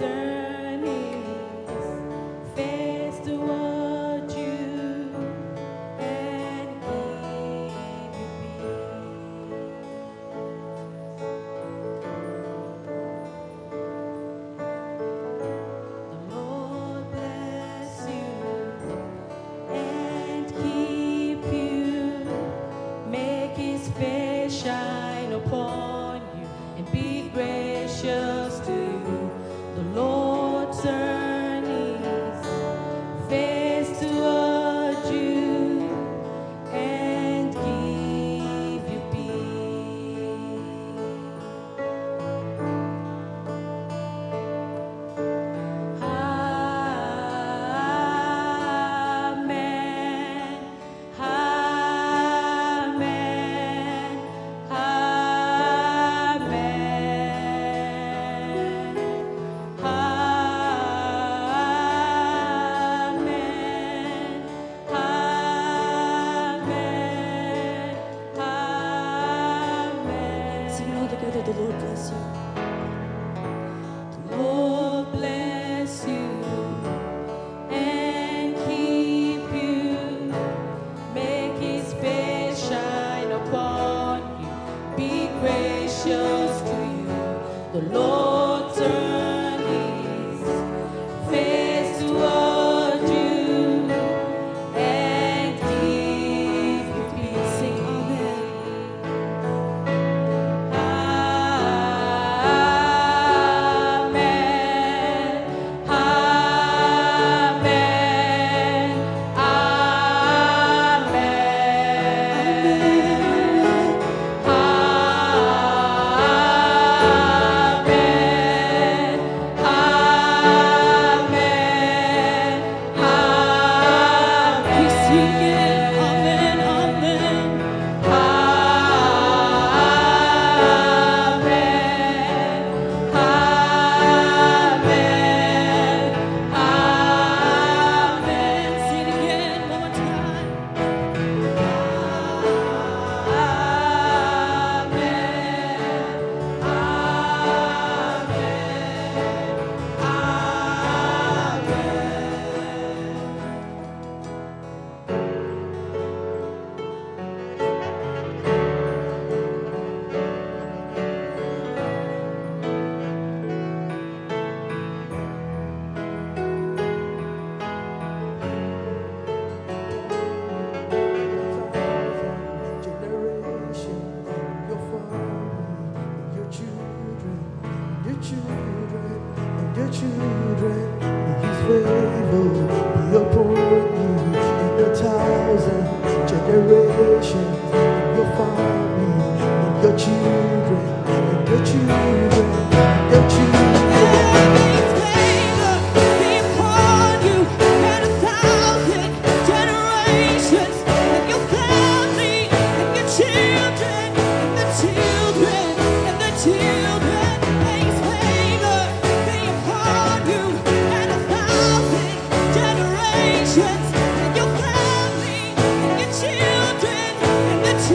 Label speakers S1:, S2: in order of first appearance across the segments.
S1: Generations, and your family, and your children, and the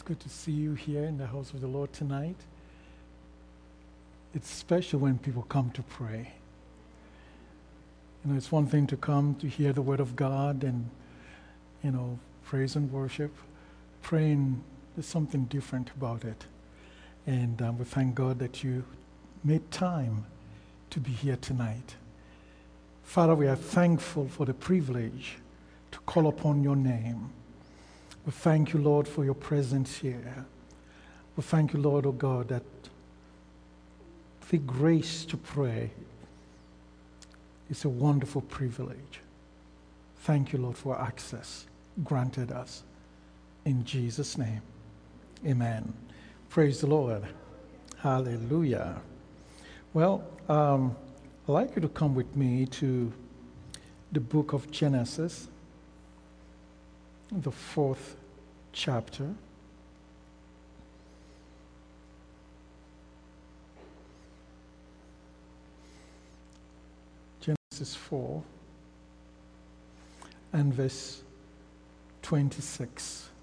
S1: good to see you here in the house of the Lord tonight. It's special when people come to pray. It's one thing to come to hear the word of God and, praise and worship. Praying, there's something different about it. And we thank God that you made time to be here tonight. Father, we are thankful for the privilege to call upon your name. We thank you, Lord, for your presence here. We thank you, Lord, oh God, that the grace to pray is a wonderful privilege. Thank you, Lord, for access granted us. In Jesus' name, amen. Praise the Lord. Hallelujah. Well, I'd like you to come with me to the book of Genesis, the 4th chapter. Genesis 4 and verse 26.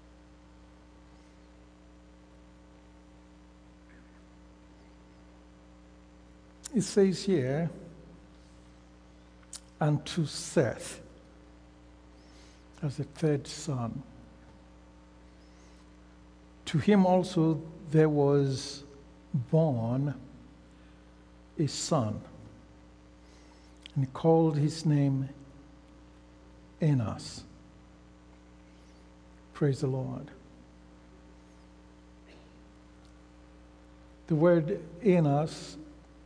S1: It says here, and to Seth, as the third son, to him also there was born a son, and he called his name Enos. Praise the Lord. The word Enos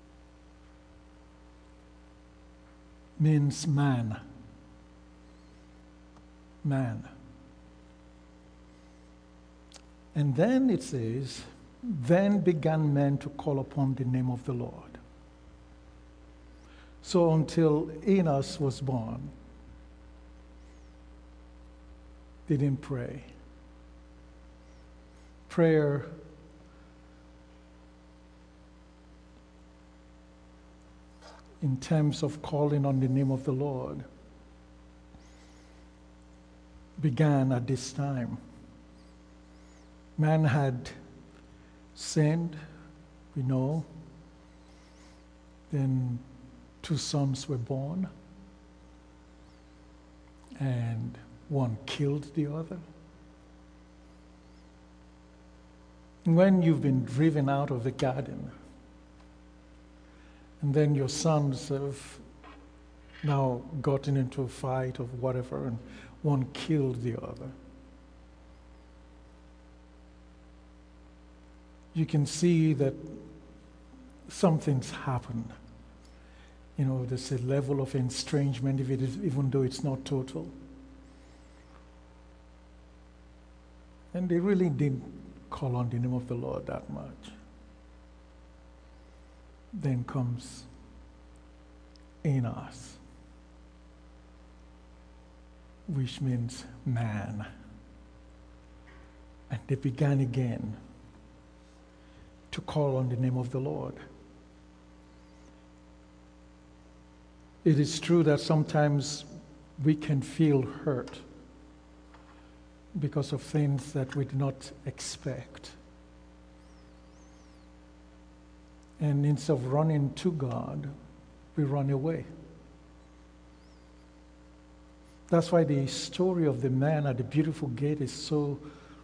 S1: means man. Man. And then it says, then began men to call upon the name of the Lord. So until Enos was born, they didn't pray. Prayer in terms of calling on the name of the Lord began at this time. Man had sinned, we know. Then 2 sons were born, and one killed the other. When you've been driven out of the garden, and then your sons have now gotten into a fight of whatever, and one killed the other, you can see that something's happened. There's a level of estrangement, even though it's not total. And they really didn't call on the name of the Lord that much. Then comes Enos, which means man. And they began again to call on the name of the Lord. It is true that sometimes we can feel hurt because of things that we did not expect. And instead of running to God, we run away. That's why the story of the man at the beautiful gate is so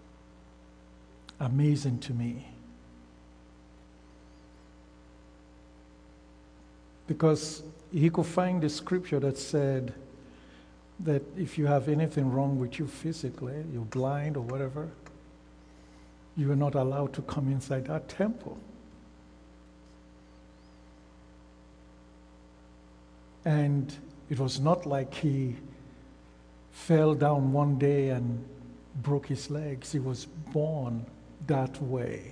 S1: amazing to me. Because he could find the scripture that said that if you have anything wrong with you physically, you're blind or whatever, you are not allowed to come inside that temple. And it was not like he fell down one day and broke his legs. He was born that way.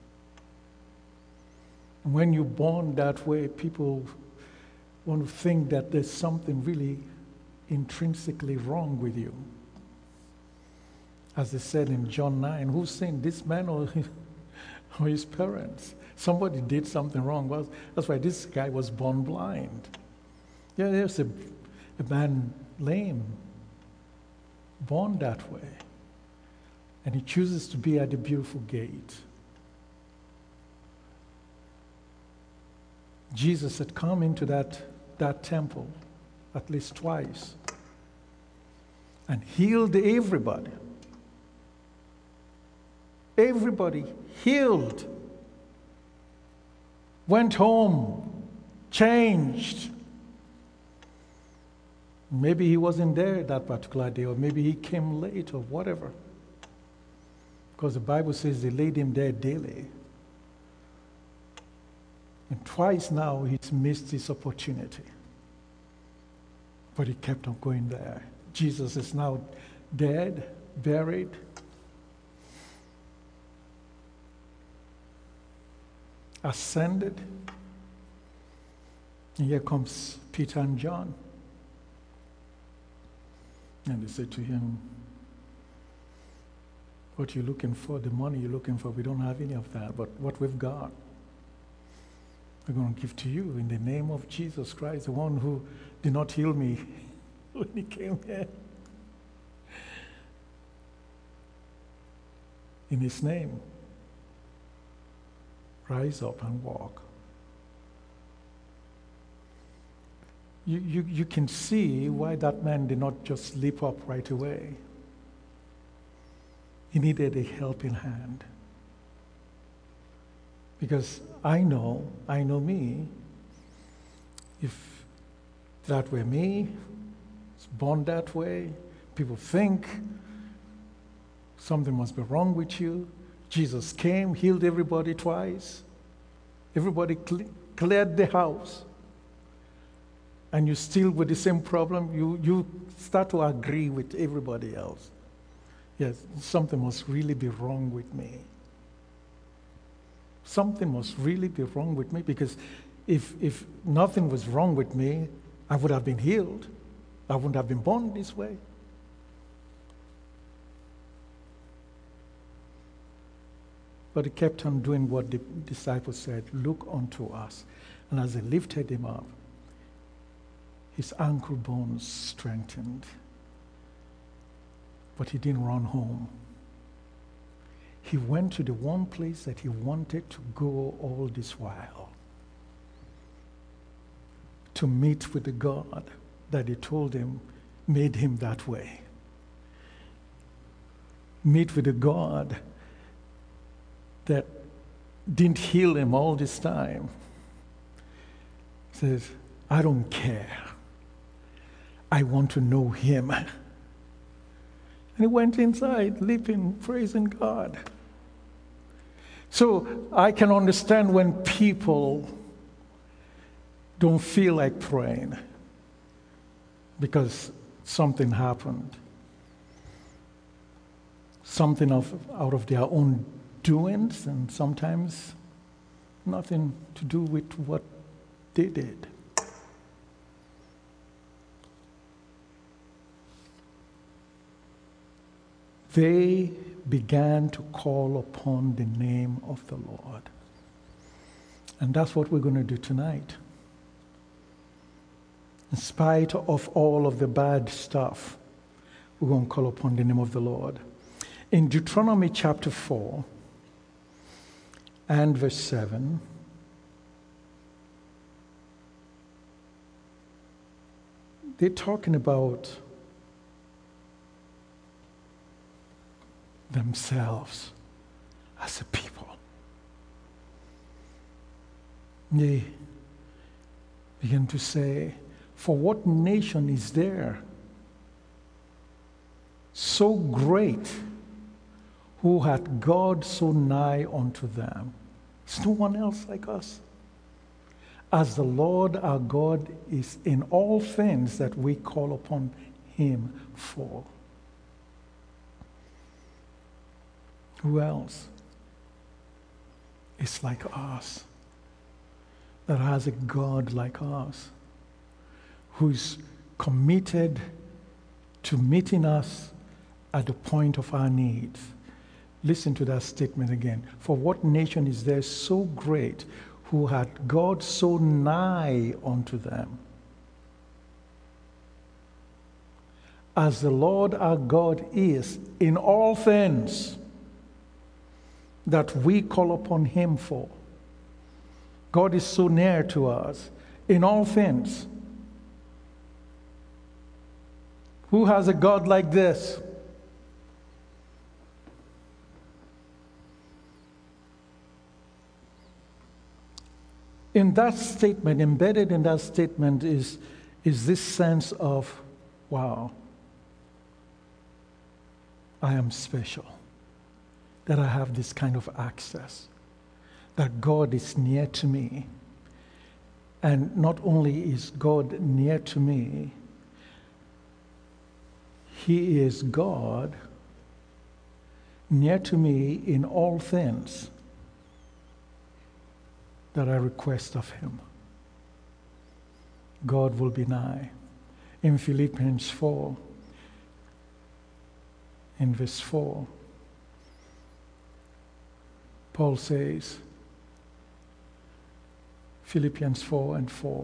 S1: And when you're born that way, people want to think that there's something really intrinsically wrong with you. As they said in John 9, who sinned, this man or his parents? Somebody did something wrong. Well, that's why this guy was born blind. Yeah, there's a man lame, born that way. And he chooses to be at the beautiful gate. Jesus had come into that temple at least twice and healed everybody. Everybody healed. Went home, changed. Maybe he wasn't there that particular day, or maybe he came late, or whatever. Because the Bible says they laid him there daily. And twice now he's missed this opportunity. But he kept on going there. Jesus is now dead, buried. Ascended. And here comes Peter and John. And they said to him, what you're looking for, the money you're looking for, we don't have any of that. But what we've got, we're going to give to you in the name of Jesus Christ, the one who did not heal me when he came here. In his name, rise up and walk. You can see why that man did not just leap up right away. He needed a helping hand. Because I know me, if that were me, was born that way, people think something must be wrong with you. Jesus came, healed everybody twice. Everybody cleared the house. And you still with the same problem, you start to agree with everybody else. Yes, something must really be wrong with me. Something must really be wrong with me, because if nothing was wrong with me, I would have been healed. I wouldn't have been born this way. But he kept on doing what the disciples said, look unto us. And as they lifted him up, his ankle bones strengthened. But he didn't run home. He went to the one place that he wanted to go all this while. To meet with the God that he told him made him that way. Meet with the God that didn't heal him all this time. He says, I don't care. I want to know him. And he went inside, leaping, praising God. So I can understand when people don't feel like praying because something happened. Something out of their own doings, and sometimes nothing to do with what they did. They began to call upon the name of the Lord. And that's what we're going to do tonight. In spite of all of the bad stuff, we're going to call upon the name of the Lord. In Deuteronomy chapter 4 and verse 7, they're talking about themselves as a people. They begin to say, for what nation is there so great, who hath God so nigh unto them? There's no one else like us. As the Lord our God is in all things that we call upon him for. Who else is like us, that has a God like us, who's committed to meeting us at the point of our needs? Listen to that statement again. For what nation is there so great, who hath God so nigh unto them? as the Lord our God is in all things that we call upon him for. God is so near to us in all things. Who has a God like this? In that statement, embedded in that statement is this sense of, wow, I am special, that I have this kind of access, that God is near to me. And not only is God near to me, he is God near to me in all things that I request of him. God will be nigh. In Philippians 4, in verse 4, Paul says, Philippians 4 and 4,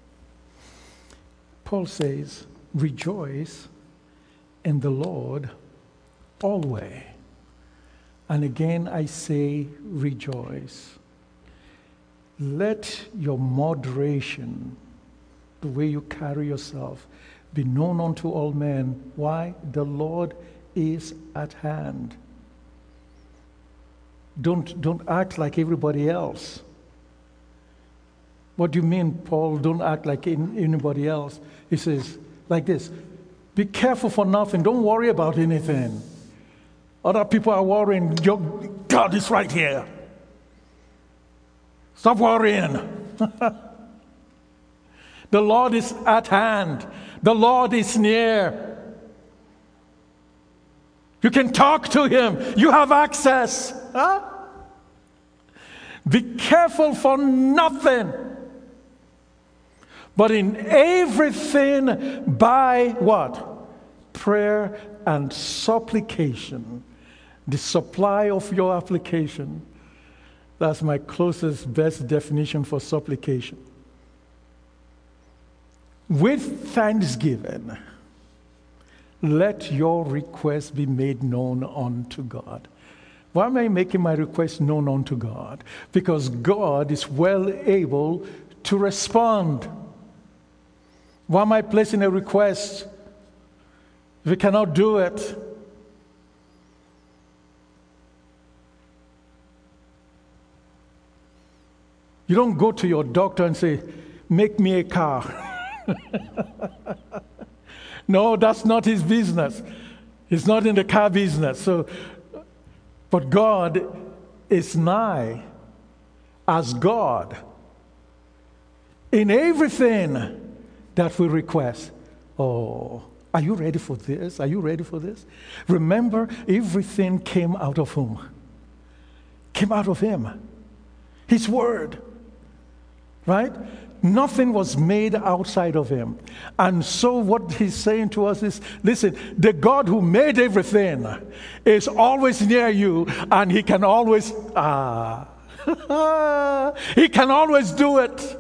S1: Paul says, rejoice in the Lord always. And again I say, rejoice. Let your moderation, the way you carry yourself, be known unto all men. Why? The Lord is at hand. Don't act like everybody else. What do you mean, Paul, don't act like anybody else? He says, like this, be careful for nothing. Don't worry about anything. Other people are worrying. Your God is right here. Stop worrying. The Lord is at hand. The Lord is near. You can talk to him. You have access. Huh? Be careful for nothing, but in everything by what? Prayer and supplication. The supply of your application. That's my closest, best definition for supplication. With thanksgiving, let your request be made known unto God. Why am I making my request known unto God? Because God is well able to respond. Why am I placing a request if He cannot do it? You don't go to your doctor and say, make me a car. No, that's not his business. He's not in the car business. But God is nigh as God in everything that we request. Oh, are you ready for this? Are you ready for this? Remember, everything came out of whom? Came out of Him. His Word. Right? Nothing was made outside of Him. And so what He's saying to us is, listen, the God who made everything is always near you, and He can always, He can always do it.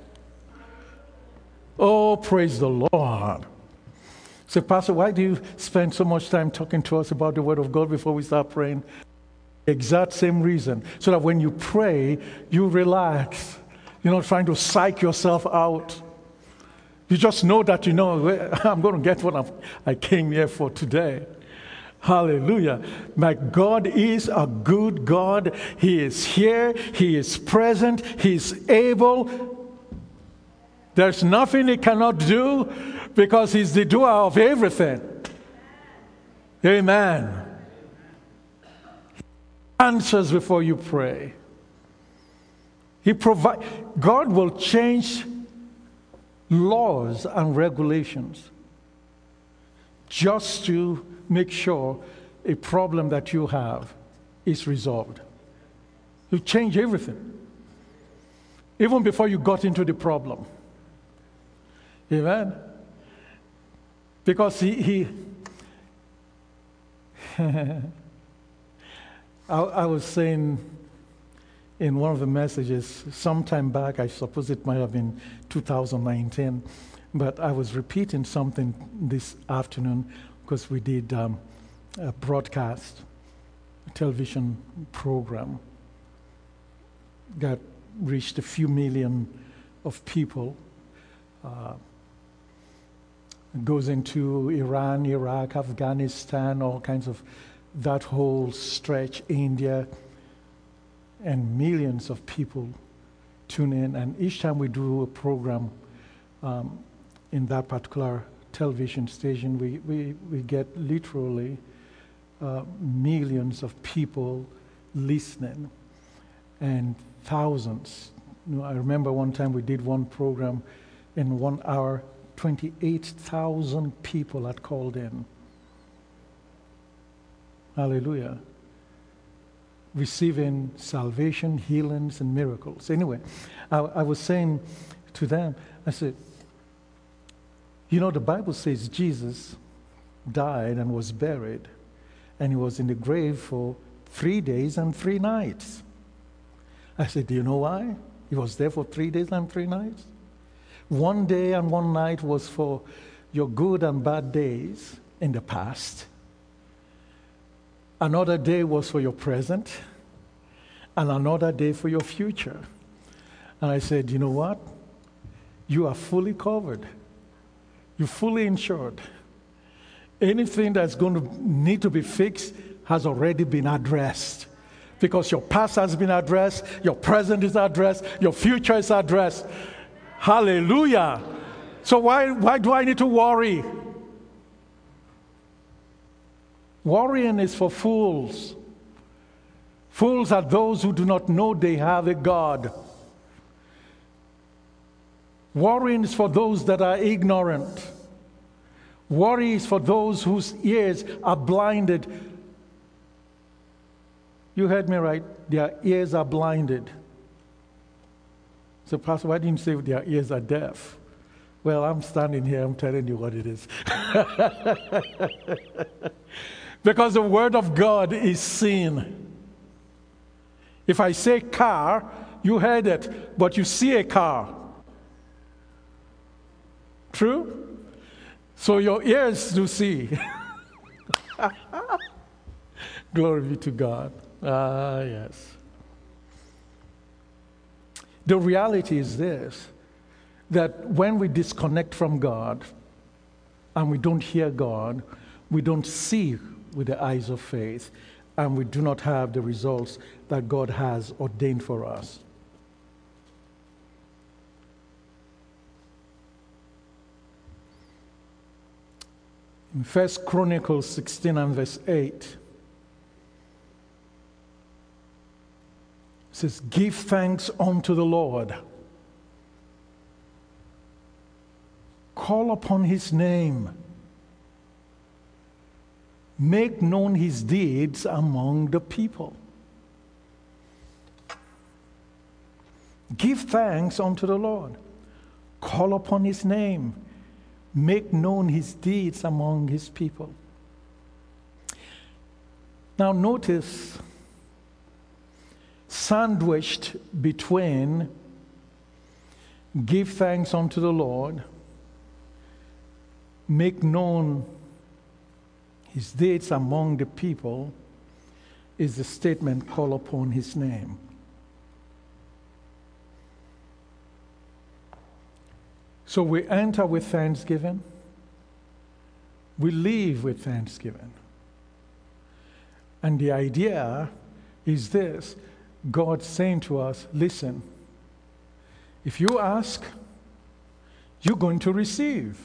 S1: Oh, praise the Lord. So, Pastor, why do you spend so much time talking to us about the Word of God before we start praying? Exact same reason. So that when you pray, you relax. You're not trying to psych yourself out. You just know that you know, I'm going to get what I came here for today. Hallelujah. My God is a good God. He is here. He is present. He is able. There's nothing He cannot do because He's the doer of everything. Amen. He answers before you pray. God will change laws and regulations just to make sure a problem that you have is resolved. He'll change everything, even before you got into the problem. Amen? Because he I was saying in one of the messages sometime back, I suppose it might have been 2019, But I was repeating something this afternoon because we did a broadcast, a television program that reached a few million of people. Goes into Iran, Iraq, Afghanistan, all kinds of that whole stretch, India, and millions of people tune in. And each time we do a program in that particular television station, we get literally millions of people listening and thousands. I remember one time we did one program in 1 hour, 28,000 people had called in. Hallelujah. Receiving salvation, healings, and miracles. Anyway, I was saying to them, I said, the Bible says Jesus died and was buried, and he was in the grave for 3 days and 3 nights. I said, do you know why? He was there for 3 days and 3 nights. 1 day and 1 night was for your good and bad days in the past. Another day was for your present, and another day for your future. And I said, you know what? You are fully covered. You're fully insured. Anything that's going to need to be fixed has already been addressed. Because your past has been addressed, your present is addressed, your future is addressed. Hallelujah. So why do I need to worry? Worrying is for fools. Fools are those who do not know they have a God. Worrying is for those that are ignorant. Worry is for those whose ears are blinded. You heard me right. Their ears are blinded. So, Pastor, why didn't you say their ears are deaf? Well, I'm standing here, I'm telling you what it is. Because the Word of God is seen. If I say car, you heard it, but you see a car. True? So your ears do see. Glory be to God. Ah, yes. The reality is this, that when we disconnect from God and we don't hear God, we don't see with the eyes of faith, and we do not have the results that God has ordained for us. In 1 Chronicles 16 and verse 8, it says, give thanks unto the Lord. Call upon his name. Make known his deeds among the people. Give thanks unto the Lord. Call upon his name. Make known his deeds among his people. Now notice, sandwiched between give thanks unto the Lord, make known his deeds among the people, is the statement, call upon his name. So we enter with thanksgiving. We leave with thanksgiving. And the idea is this, God saying to us, listen, if you ask, you're going to receive.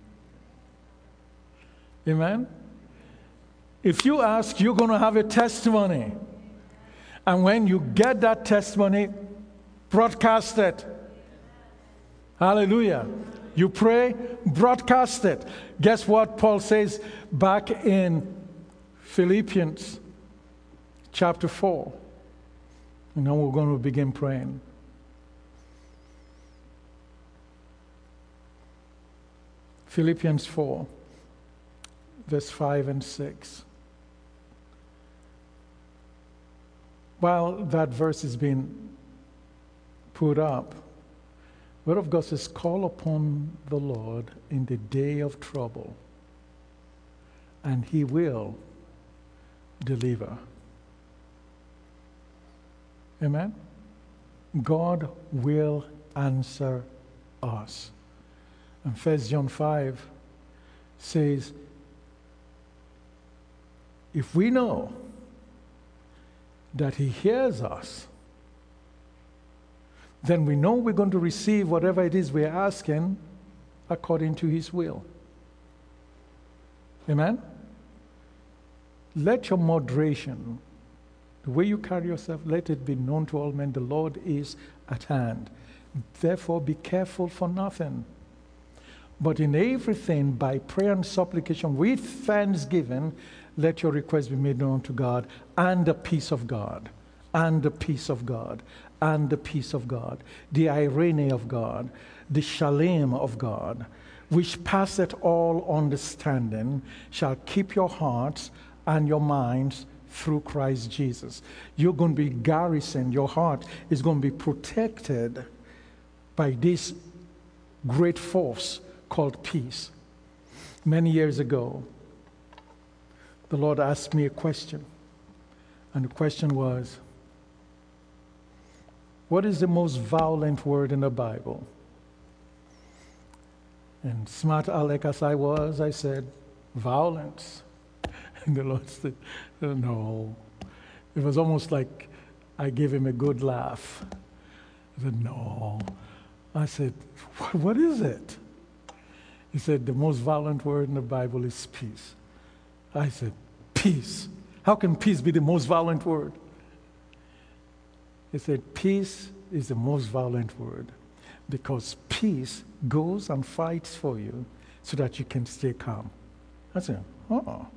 S1: Amen? If you ask, you're going to have a testimony. And when you get that testimony, broadcast it. Hallelujah. You pray, broadcast it. Guess what Paul says back in Philippians chapter 4. And now we're going to begin praying. Philippians 4, verse 5 and 6. While that verse is being put up, Word of God says, call upon the Lord in the day of trouble, and he will deliver. Amen? God will answer us. And 1 John 5 says, if we know that he hears us, then we know we're going to receive whatever it is we're asking according to his will. Amen? Let your moderation, the way you carry yourself, let it be known to all men, the Lord is at hand. Therefore, be careful for nothing, but in everything, by prayer and supplication, with thanksgiving, let your requests be made known to God, and the peace of God, and the peace of God, and the peace of God, the irene of God, the shalom of God, which passeth all understanding, shall keep your hearts and your minds through Christ Jesus. You're going to be garrisoned. Your heart is going to be protected by this great force called peace. Many years ago, the Lord asked me a question. And the question was, what is the most violent word in the Bible? And smart aleck as I was, I said, violence. And the Lord said, no. It was almost like I gave him a good laugh. I said, no. I said, what is it? He said, the most violent word in the Bible is peace. I said, peace? How can peace be the most violent word? He said, peace is the most violent word because peace goes and fights for you so that you can stay calm. I said, oh.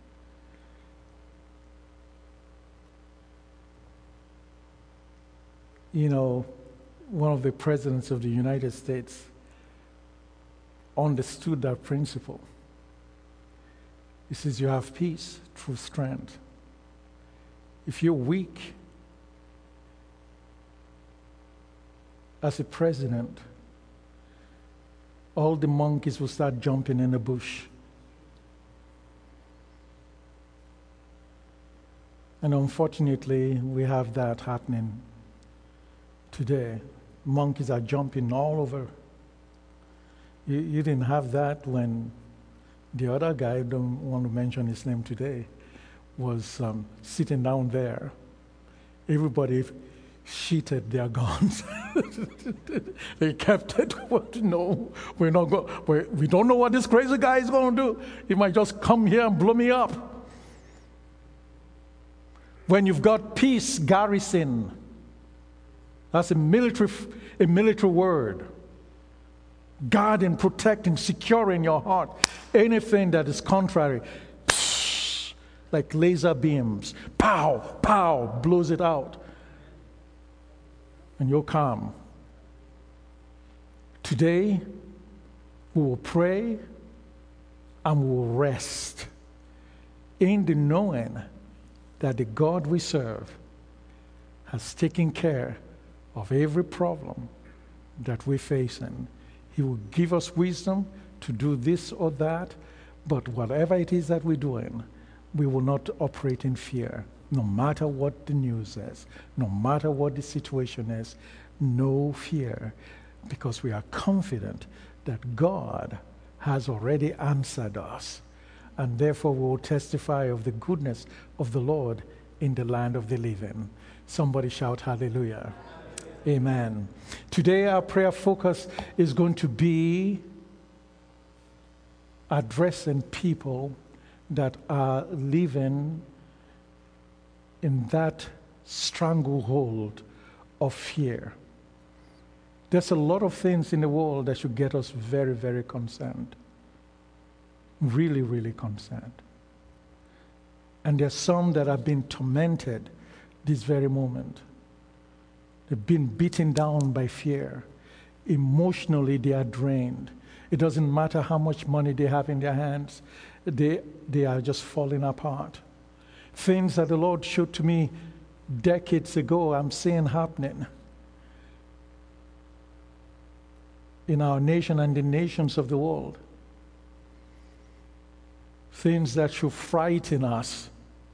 S1: You know, one of the presidents of the United States understood that principle. He says, you have peace through strength. If you're weak as a president, all the monkeys will start jumping in the bush. And unfortunately, we have that happening today. Monkeys are jumping all over. You didn't have that when the other guy, I don't want to mention his name today, was sitting down there. Everybody sheated their guns. They kept it. No, we don't know what this crazy guy is going to do. He might just come here and blow me up. When you've got peace, garrison, that's a military word. Guarding, protecting, securing your heart. Anything that is contrary, like laser beams, pow, pow, blows it out. And you're calm. Today, we will pray and we will rest in the knowing that the God we serve has taken care of every problem that we're facing. He will give us wisdom to do this or that, but whatever it is that we're doing, we will not operate in fear, no matter what the news is, no matter what the situation is, no fear, because we are confident that God has already answered us, and therefore we will testify of the goodness of the Lord in the land of the living. Somebody shout hallelujah. Amen. Today our prayer focus is going to be addressing people that are living in that stranglehold of fear. There's a lot of things in the world that should get us very, very concerned. Really, really concerned. And there's some that have been tormented this very moment. They've been beaten down by fear. Emotionally, they are drained. It doesn't matter how much money they have in their hands. They are just falling apart. Things that the Lord showed to me decades ago, I'm seeing happening. in our nation and the nations of the world. Things that should frighten us.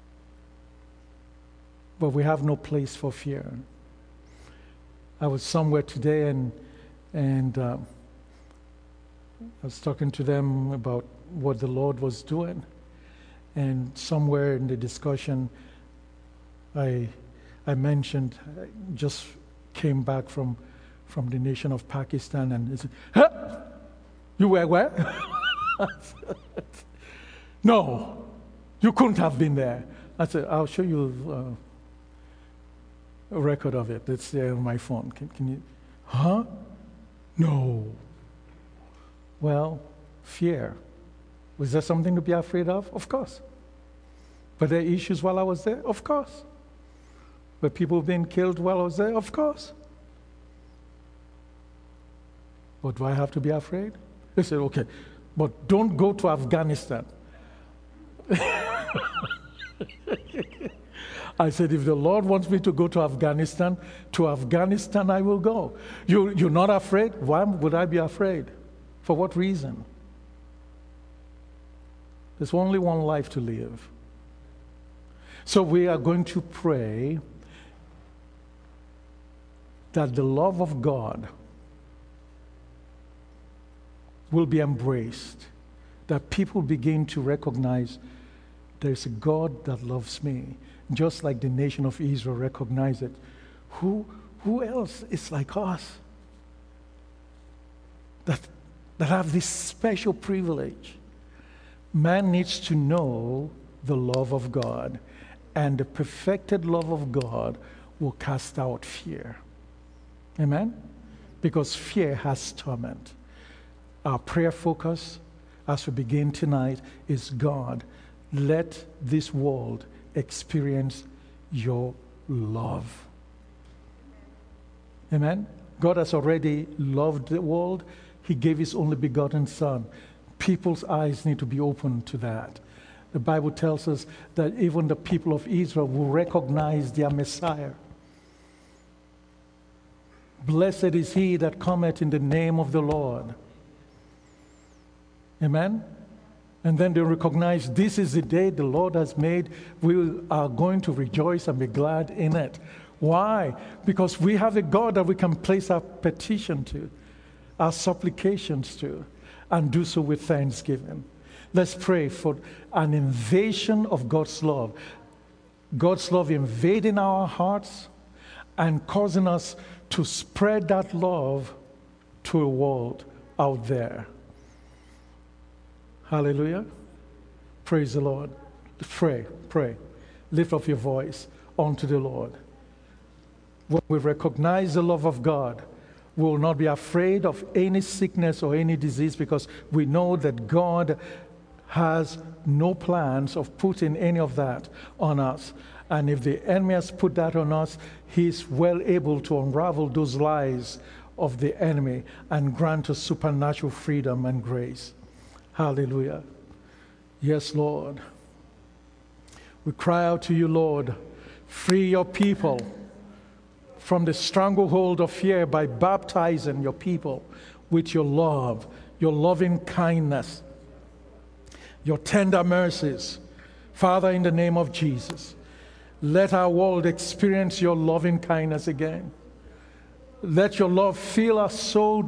S1: But we have no place for fear. I was somewhere today and I was talking to them about what the Lord was doing. And somewhere in the discussion, I mentioned, I just came back from the nation of Pakistan, and they said, "Huh? You were where?" "No, you couldn't have been there." I said, "I'll show you a record of it. It's there on my phone. Can you?" "Huh? No." Well, fear. Was there something to be afraid of? Of course. Were there issues while I was there? Of course. Were people being killed while I was there? Of course. But do I have to be afraid? They said, "Okay, but don't go to Afghanistan." I said, "If the Lord wants me to go to Afghanistan I will go." You're not afraid? Why would I be afraid? For what reason? There's only one life to live. So we are going to pray that the love of God will be embraced, that people begin to recognize there's a God that loves me, just like the nation of Israel recognized it. Who else is like us that have this special privilege? Man needs to know the love of God, and the perfected love of God will cast out fear. Amen? Because fear has torment. Our prayer focus as we begin tonight is, God, let this world experience your love. Amen? God has already loved the world. He gave his only begotten Son. People's eyes need to be open to that. The Bible tells us that even the people of Israel will recognize their Messiah. Blessed is he that cometh in the name of the Lord. Amen? And then they recognize this is the day the Lord has made. We are going to rejoice and be glad in it. Why? Because we have a God that we can place our petition to, our supplications to, and do so with thanksgiving. Let's pray for an invasion of God's love. God's love invading our hearts and causing us to spread that love to a world out there. Hallelujah. Praise the Lord. Pray. Lift up your voice unto the Lord. When we recognize the love of God, we will not be afraid of any sickness or any disease, because we know that God has no plans of putting any of that on us. And if the enemy has put that on us, he's well able to unravel those lies of the enemy and grant us supernatural freedom and grace. Hallelujah. Yes, Lord. We cry out to you, Lord, free your people from the stranglehold of fear by baptizing your people with your love, your loving kindness, your tender mercies. Father, in the name of Jesus, let our world experience your loving kindness again. Let your love fill us so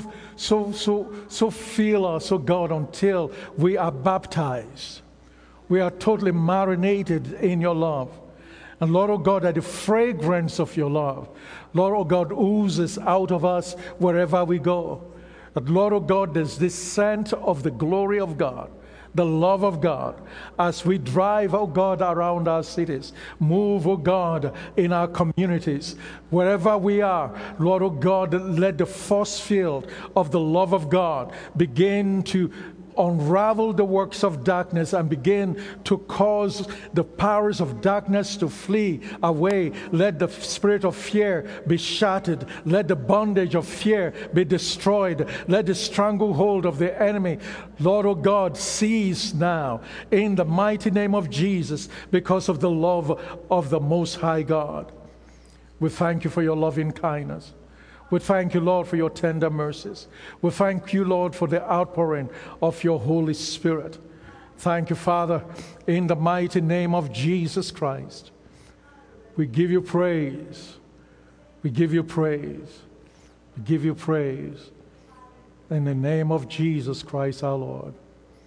S1: fill us, oh God, until we are baptized. We are totally marinated in your love. And Lord, oh God, that the fragrance of your love, Lord, oh God, oozes out of us wherever we go. That, Lord, oh God, there's this scent of the glory of God, the love of God, as we drive, oh God, around our cities. Move, oh God, in our communities. Wherever we are, Lord, oh God, let the force field of the love of God begin to unravel the works of darkness and begin to cause the powers of darkness to flee away. Let the spirit of fear be shattered. Let the bondage of fear be destroyed. Let the stranglehold of the enemy, Lord, oh God, cease now in the mighty name of Jesus, because of the love of the Most High God. We thank you for your loving kindness. We thank you, Lord, for your tender mercies. We thank you, Lord, for the outpouring of your Holy Spirit. Thank you, Father, in the mighty name of Jesus Christ. We give you praise. We give you praise. We give you praise. In the name of Jesus Christ our Lord.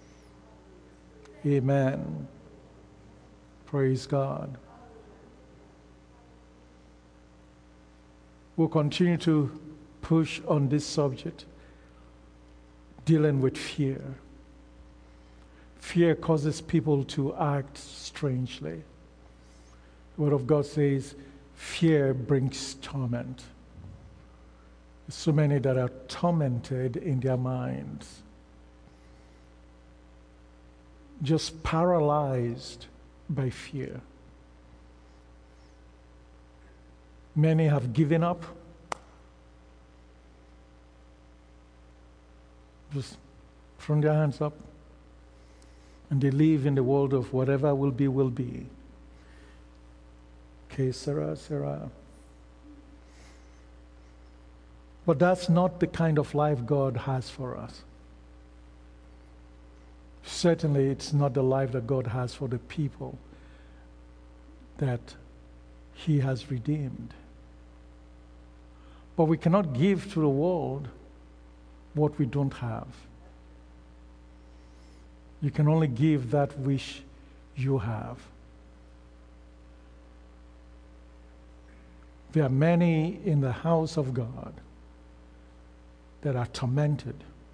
S1: Amen. Praise God. We'll continue to push on this subject, dealing with fear. Fear causes people to act strangely. The Word of God says, fear brings torment. There's so many that are tormented in their minds, just paralyzed by fear. Many have given up. Just thrown their hands up. And they live in the world of whatever will be, will be. Que sera, sera. But that's not the kind of life God has for us. Certainly, it's not the life that God has for the people that He has redeemed. But we cannot give to the world what we don't have. You can only give that which you have. There are many in the house of God that are tormented.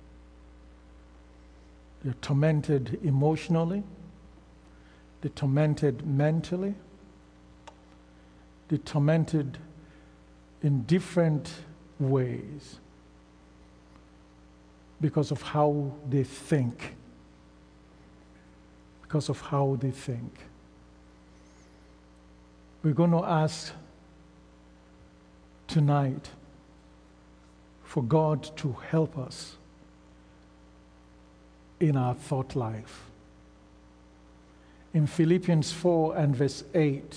S1: They're tormented emotionally. They're tormented mentally. They're tormented in different ways because of how they think. Because of how they think. We're going to ask tonight for God to help us in our thought life. In Philippians 4 and verse 8,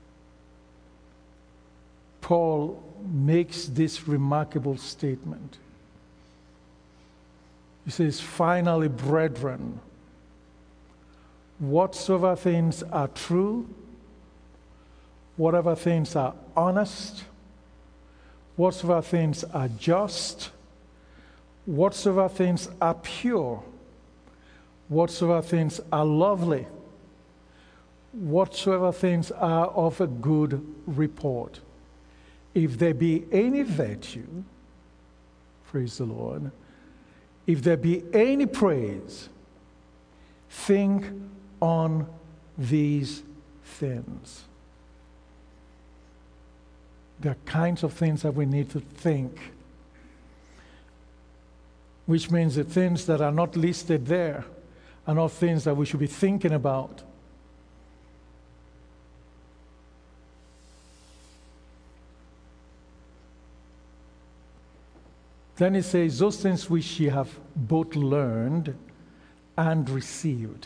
S1: Paul makes this remarkable statement. He says, finally, brethren, whatsoever things are true, whatever things are honest, whatsoever things are just, whatsoever things are pure, whatsoever things are lovely, whatsoever things are of a good report. If there be any virtue, praise the Lord, if there be any praise, think on these things. There are kinds of things that we need to think, which means the things that are not listed there are not things that we should be thinking about. Then it says, those things which ye have both learned and received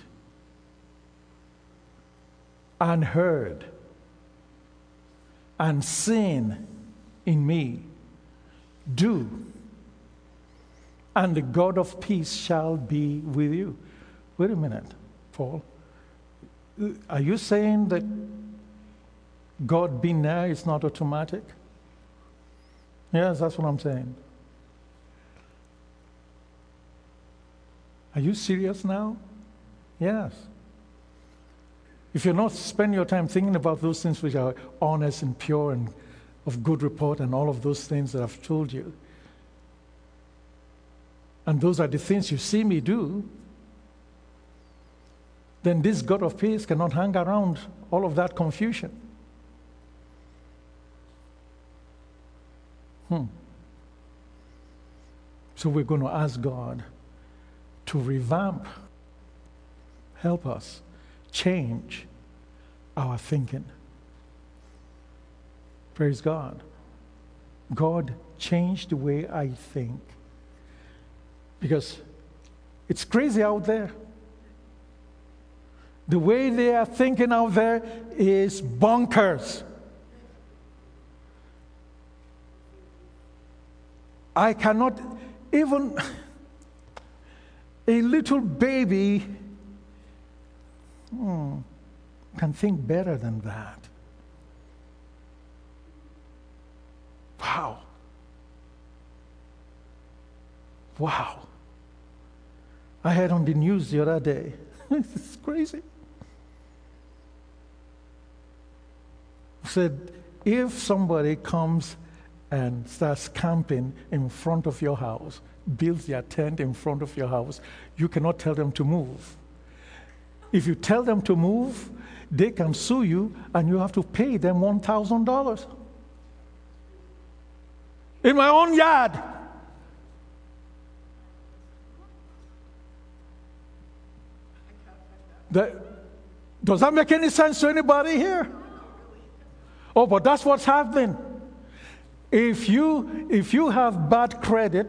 S1: and heard and seen in me, do, and the God of peace shall be with you. Wait a minute, Paul. Are you saying that God being there is not automatic? Yes, that's what I'm saying. Are you serious now? Yes. If you're not spending your time thinking about those things which are honest and pure and of good report and all of those things that I've told you, and those are the things you see me do, then this God of peace cannot hang around all of that confusion. So we're going to ask God to revamp, help us change our thinking. Praise God. God, change the way I think. Because it's crazy out there. The way they are thinking out there is bonkers. I cannot even, a little baby can think better than that. Wow. Wow. I heard on the news the other day. It's crazy. Said, if somebody comes and starts camping in front of your house, builds their tent in front of your house, you cannot tell them to move. If you tell them to move, they can sue you and you have to pay them $1,000. In my own yard. Does that make any sense to anybody here? Oh, but that's what's happening. If you have bad credit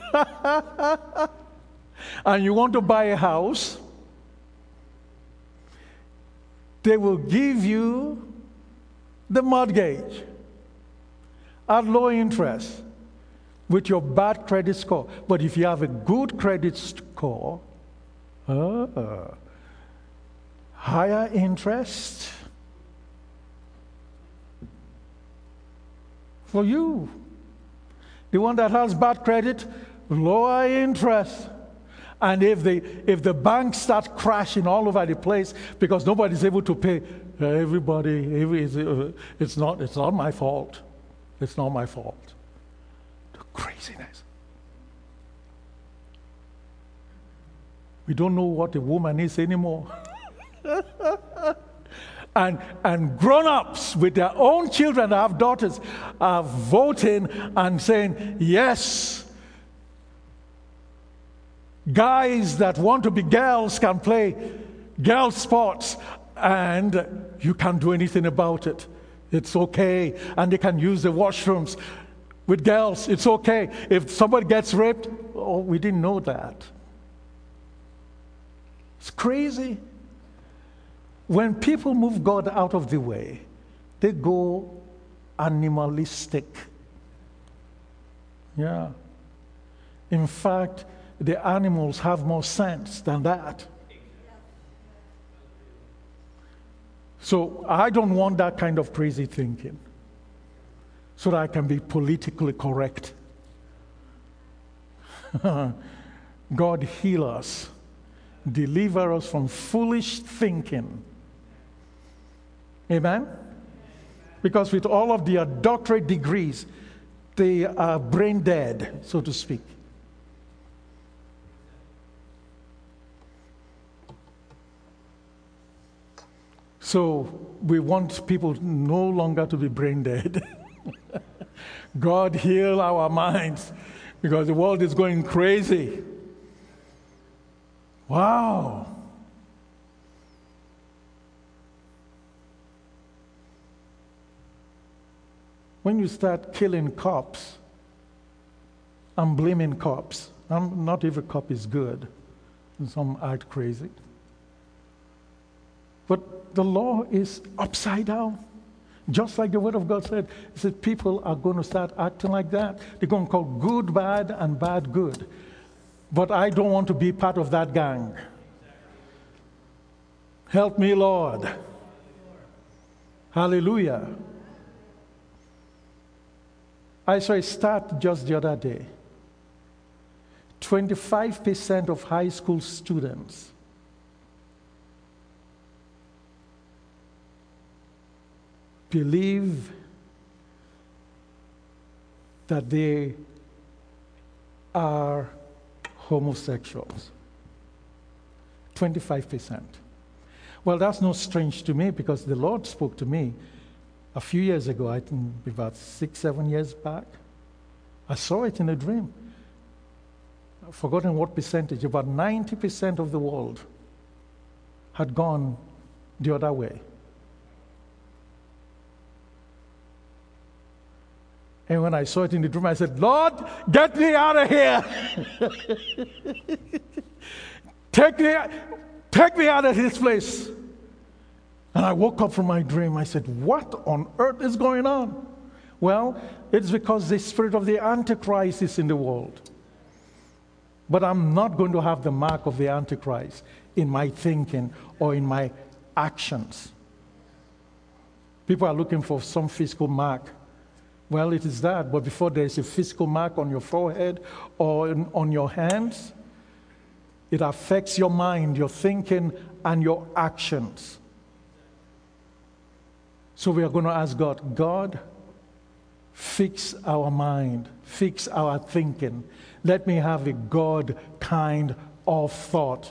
S1: and you want to buy a house, they will give you the mortgage at low interest with your bad credit score. But if you have a good credit score, higher interest for you. The one that has bad credit, lower interest. And if the banks start crashing all over the place because nobody's able to pay, it's not my fault. It's not my fault. The craziness. We don't know what a woman is anymore. And grown-ups with their own children that have daughters are voting and saying, yes, guys that want to be girls can play girl sports and you can't do anything about it. It's okay. And they can use the washrooms with girls. It's okay. If somebody gets raped, oh, we didn't know that. It's crazy. When people move God out of the way, they go animalistic. Yeah. In fact, the animals have more sense than that. So I don't want that kind of crazy thinking so that I can be politically correct. God heal us, deliver us from foolish thinking. Amen? Because with all of their doctorate degrees, they are brain dead, so to speak. So we want people no longer to be brain dead. God heal our minds because the world is going crazy. Wow. When you start killing cops and blaming cops, not every cop is good. Some act crazy. But the law is upside down. Just like the Word of God said, it said people are going to start acting like that. They're going to call good bad and bad good. But I don't want to be part of that gang. Help me, Lord. Hallelujah. I saw a stat just the other day. 25% of high school students believe that they are homosexuals. 25%. Well, that's not strange to me because the Lord spoke to me a few years ago, I think about 6-7 years back. I saw it in a dream. I've forgotten what percentage, about 90% of the world had gone the other way. And when I saw it in the dream, I said, Lord, get me out of here. Take me out of this place. And I woke up from my dream. I said, what on earth is going on? Well, it's because the spirit of the Antichrist is in the world. But I'm not going to have the mark of the Antichrist in my thinking or in my actions. People are looking for some physical mark. Well, it is that, but before there is a physical mark on your forehead or on your hands, it affects your mind, your thinking, and your actions. So we are going to ask God, God, fix our mind, fix our thinking. Let me have a God kind of thought.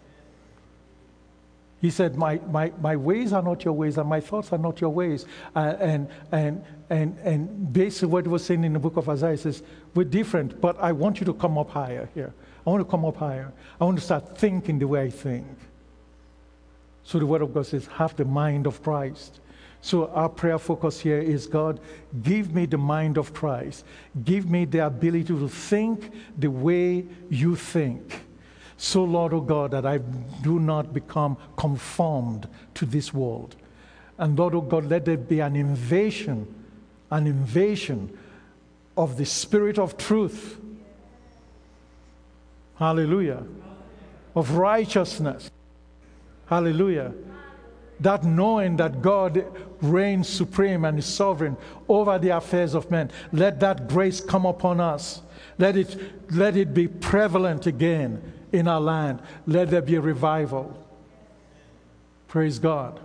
S1: He said, my ways are not your ways, and my thoughts are not your ways. And basically what he was saying in the book of Isaiah, he says, we're different, but I want you to come up higher here. I want to come up higher. I want to start thinking the way I think. So the word of God says, have the mind of Christ. So our prayer focus here is, God, give me the mind of Christ. Give me the ability to think the way you think. So, Lord, oh God, that I do not become conformed to this world. And Lord, oh God, let there be an invasion of the spirit of truth. Hallelujah. Of righteousness. Hallelujah. That knowing that God reigns supreme and is sovereign over the affairs of men. Let that grace come upon us. Let it be prevalent again in our land. Let there be a revival. Praise God.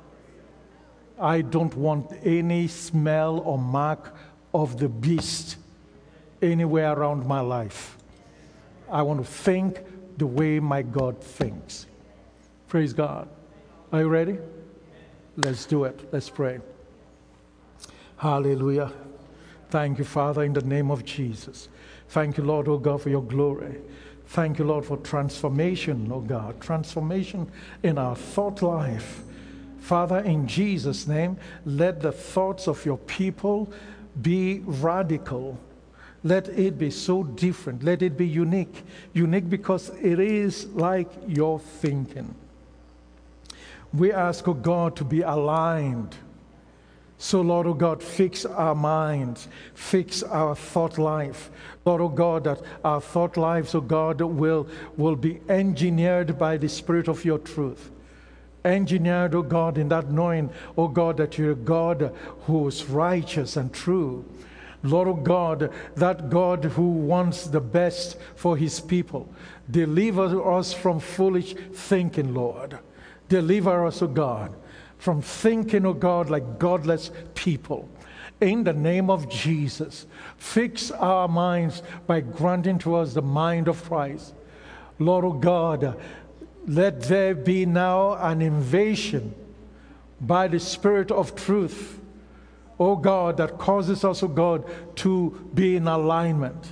S1: I don't want any smell or mark of the beast anywhere around my life. I want to think the way my God thinks. Praise God. Are you ready? Let's do it. Let's pray. Hallelujah. Thank you, Father, in the name of Jesus. Thank you, Lord, oh God, for your glory. Thank you, Lord, for transformation, oh God. Transformation in our thought life. Father, in Jesus' name, let the thoughts of your people be radical. Let it be so different. Let it be unique. Unique because it is like your thinking. We ask, oh God, to be aligned. So, Lord, oh God, fix our minds, fix our thought life. Lord, oh God, that our thought lives, oh God, will be engineered by the Spirit of your truth. Engineered, oh God, in that knowing, oh God, that you're a God who is righteous and true. Lord, oh God, that God who wants the best for his people. Deliver us from foolish thinking, Lord. Deliver us, O God, from thinking, O God, like godless people. In the name of Jesus, fix our minds by granting to us the mind of Christ. Lord, O God, let there be now an invasion by the Spirit of truth, O God, that causes us, O God, to be in alignment.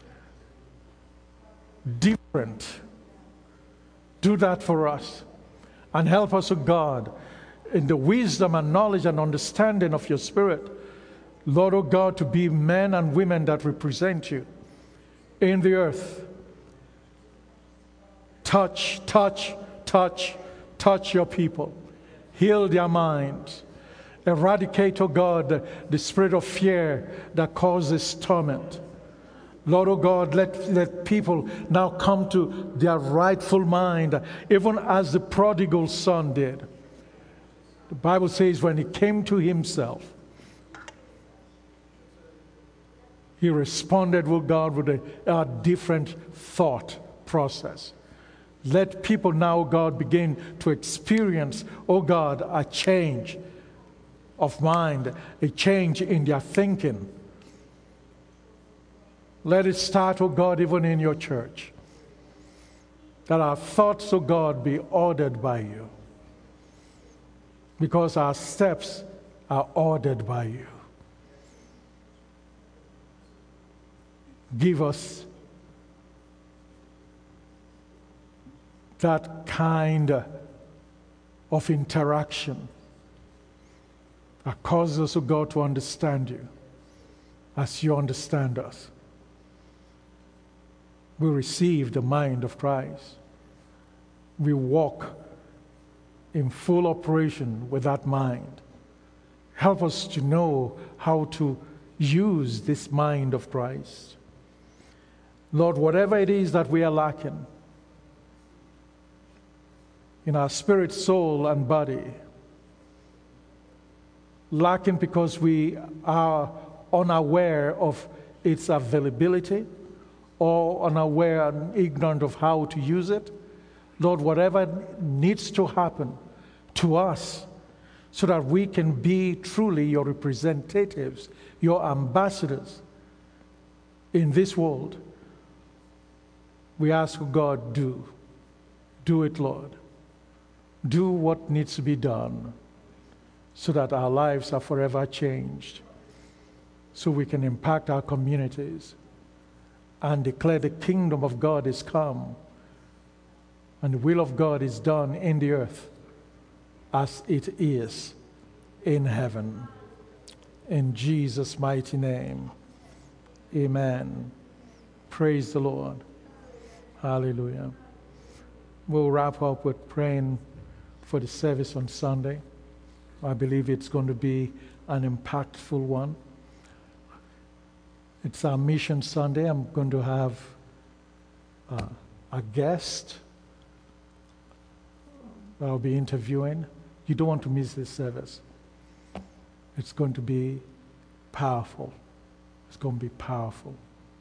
S1: Different. Do that for us. And help us, O God, in the wisdom and knowledge and understanding of your Spirit, Lord, O God, to be men and women that represent you in the earth. Touch your people. Heal their minds. Eradicate, O God, the spirit of fear that causes torment. Lord, oh God, let people now come to their rightful mind, even as the prodigal son did. The Bible says when he came to himself, he responded with God with a different thought process. Let people now, God, begin to experience, oh God, a change of mind, a change in their thinking. Let it start, oh God, even in your church. That our thoughts, oh God, be ordered by you. Because our steps are ordered by you. Give us that kind of interaction that causes us, oh God, to understand you as you understand us. We receive the mind of Christ. We walk in full operation with that mind. Help us to know how to use this mind of Christ. Lord, whatever it is that we are lacking in our spirit, soul, and body, lacking because we are unaware of its availability or unaware and ignorant of how to use it, Lord, whatever needs to happen to us so that we can be truly your representatives, your ambassadors in this world, we ask God, do it, Lord. Do what needs to be done so that our lives are forever changed, so we can impact our communities and declare the kingdom of God is come and the will of God is done in the earth as it is in heaven. In Jesus' mighty name, amen. Praise the Lord. Hallelujah. We'll wrap up with praying for the service on Sunday. I believe it's going to be an impactful one. It's our Mission Sunday. I'm going to have a guest that I'll be interviewing. You don't want to miss this service. It's going to be powerful. It's going to be powerful.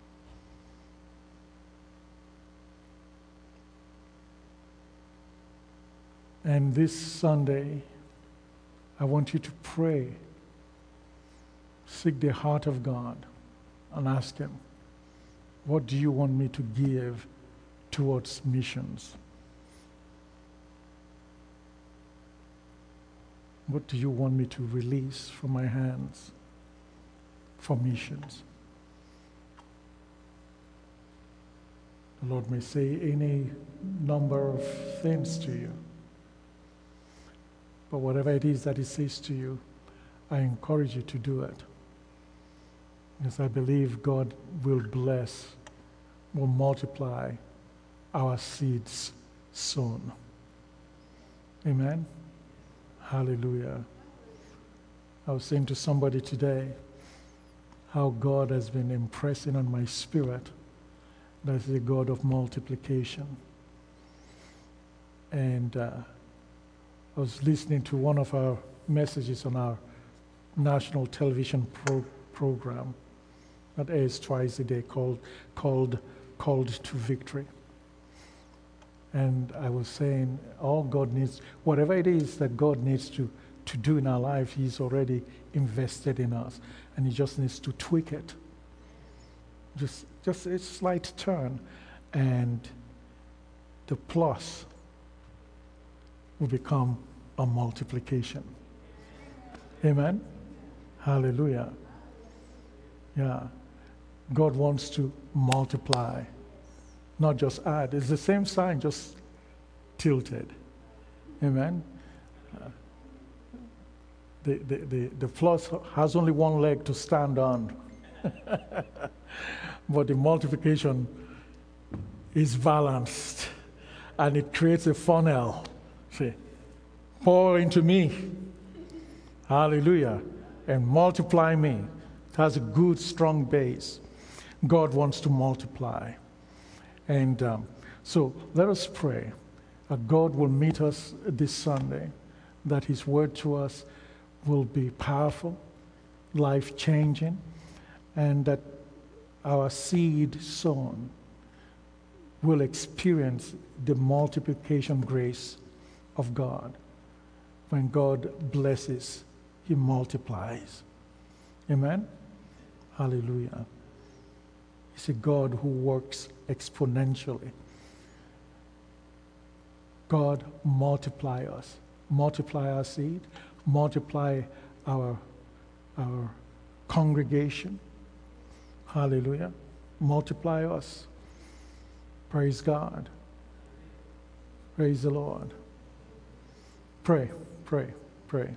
S1: And this Sunday, I want you to pray, seek the heart of God, and ask Him, what do you want me to give towards missions? What do you want me to release from my hands for missions? The Lord may say any number of things to you. But whatever it is that He says to you, I encourage you to do it. Because I believe God will bless, will multiply our seeds soon. Amen? Hallelujah. I was saying to somebody today how God has been impressing on my spirit that He's a God of multiplication. And I was listening to one of our messages on our national television program that airs twice a day called to Victory. And I was saying, all God needs, whatever it is that God needs to do in our life, He's already invested in us. And He just needs to tweak it. Just a slight turn. And the plus will become a multiplication. Amen? Hallelujah. Yeah. God wants to multiply, not just add. It's the same sign, just tilted. Amen? The plus has only one leg to stand on. But the multiplication is balanced. And it creates a funnel. See, pour into me. Hallelujah. And multiply me. It has a good, strong base. God wants to multiply. And so let us pray that God will meet us this Sunday, that His word to us will be powerful, life-changing, and that our seed sown will experience the multiplication grace of God. When God blesses, He multiplies. Amen? Hallelujah. He's a God who works exponentially. God, multiply us. Multiply our seed. Multiply our congregation. Hallelujah. Multiply us. Praise God. Praise the Lord. Pray, pray, pray.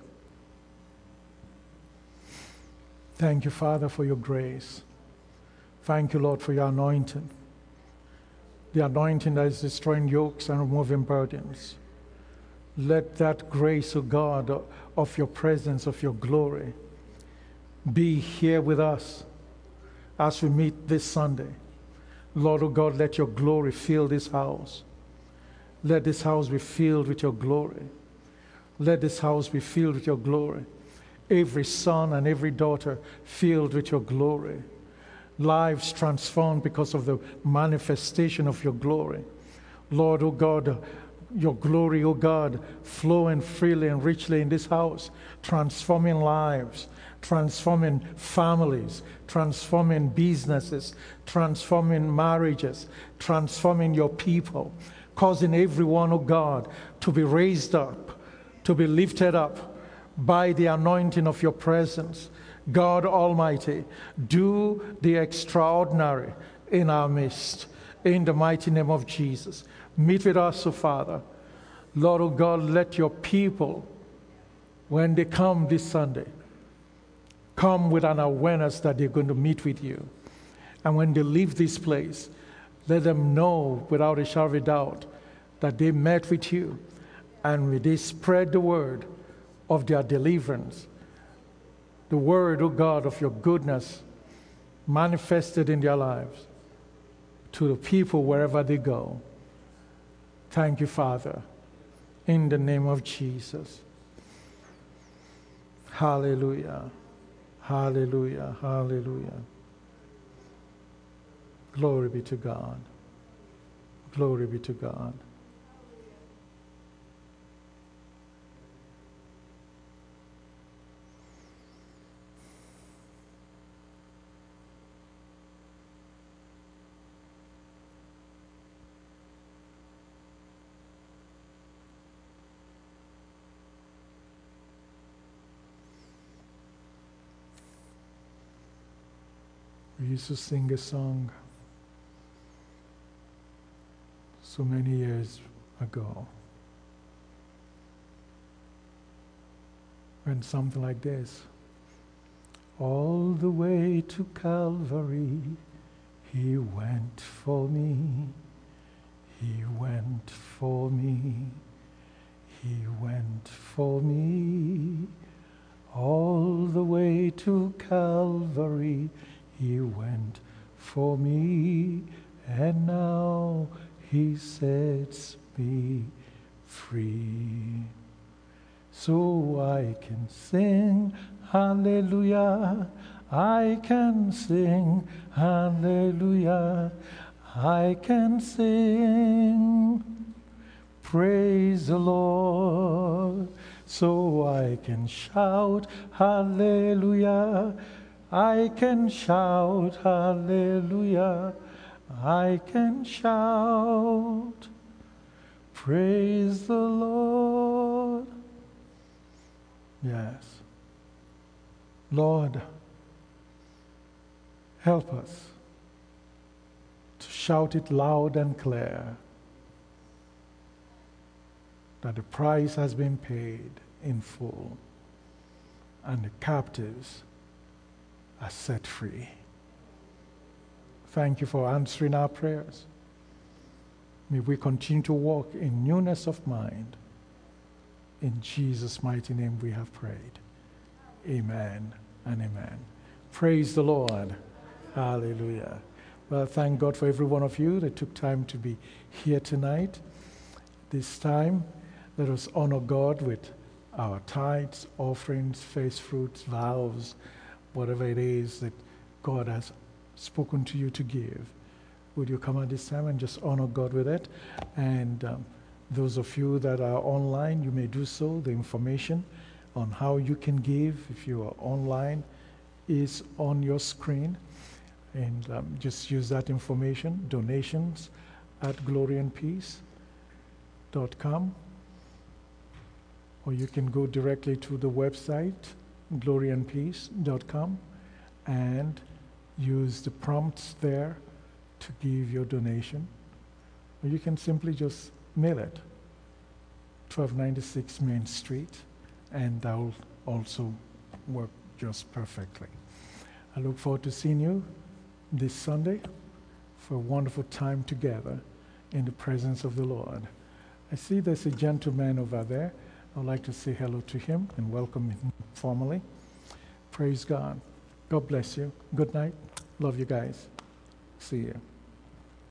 S1: Thank you, Father, for your grace. Thank you, Lord, for your anointing. The anointing that is destroying yokes and removing burdens. Let that grace, O God, of your presence, of your glory, be here with us as we meet this Sunday. Lord, O God, let your glory fill this house. Let this house be filled with your glory. Let this house be filled with your glory. Every son and every daughter filled with your glory. Lives transformed because of the manifestation of your glory. Lord, O God, your glory, O God, flowing freely and richly in this house, transforming lives, transforming families, transforming businesses, transforming marriages, transforming your people, causing everyone, O God, to be raised up, to be lifted up by the anointing of your presence. God Almighty, do the extraordinary in our midst, in the mighty name of Jesus. Meet with us, O Father. Lord, O God, let your people, when they come this Sunday, come with an awareness that they're going to meet with you. And when they leave this place, let them know without a shadow of a doubt that they met with you, and may they spread the word of their deliverance, the word, O God, of your goodness manifested in their lives to the people wherever they go. Thank you, Father, in the name of Jesus. Hallelujah, hallelujah, hallelujah. Glory be to God. Glory be to God. We used to sing a song so many years ago. Went something like this. All the way to Calvary, he went for me. He went for me. He went for me. All the way to Calvary, he went for me, and now he sets me free. So I can sing hallelujah, I can sing hallelujah, I can sing praise the Lord. So I can shout hallelujah, I can shout hallelujah, I can shout praise the Lord. Yes. Lord, help us to shout it loud and clear that the price has been paid in full and the captives are set free. Thank you for answering our prayers. May we continue to walk in newness of mind. In Jesus' mighty name we have prayed. Amen and amen. Praise the Lord. Hallelujah. Well, thank God for every one of you that took time to be here tonight. This time, let us honor God with our tithes, offerings, first fruits, vows, whatever it is that God has spoken to you to give. Would you come at this time and just honor God with it? And those of you that are online, you may do so. The information on how you can give, if you are online, is on your screen. And just use that information, donations at gloryandpeace.com. Or you can go directly to the website, gloryandpeace.com, and use the prompts there to give your donation. Or you can simply just mail it, 1296 Main Street, and that will also work just perfectly. I look forward to seeing you this Sunday for a wonderful time together in the presence of the Lord. I see there's a gentleman over there. I'd like to say hello to him and welcome him formally. Praise God. God bless you. Good night. Love you guys. See you.